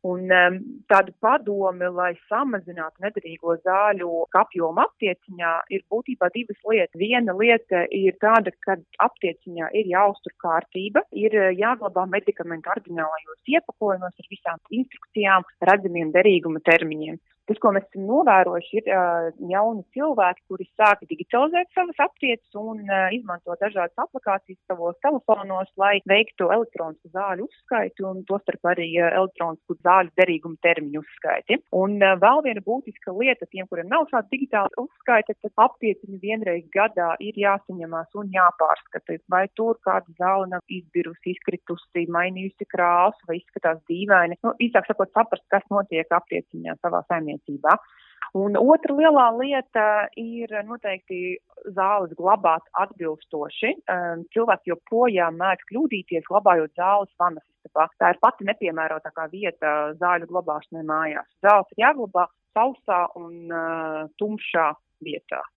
Un tāda padome, lai samazinātu nederīgo zāļu apjomu aptieciņā, ir būtībā divas lietas. Viena lieta ir tāda, ka aptieciņā ir jāuztur kārtība, ir jāglabā medikamentu oriģinālajos iepakojumos ar visām instrukcijām, redzamiem derīguma termiņiem. Tas, ko mēs esam novērojuši, ir jauni cilvēki, kuri sāk digitalizēt savas aptieces un izmanto dažādas aplikācijas savos telefonos, lai veiktu elektronisku zāļu uzskaiti un tostarp arī elektronisku zāļu derīguma termiņu uzskaiti. Un vēl viena būtiska lieta tiem, kuriem nav šāda digitāla uzskaita, tad aptieciņu vienreiz gadā ir jāsaņemās un jāpārskata, vai tur kāda zāle nav izbirusi, izkritusi, mainījusi krāsu vai izskatās dīvaini. Īsāk sakot, saprast, kas notiek aptieciņā savā saimniecībā. Un otra lielā lieta ir noteikti zāles glabāt atbilstoši. Cilvēki joprojām mēdz kļūdīties, glabājot zāles vanasistabā. Tā ir pati nepiemērotākā vieta zāļu glabāšanai mājās. Zāles ir jāglabā sausā un tumšā vietā.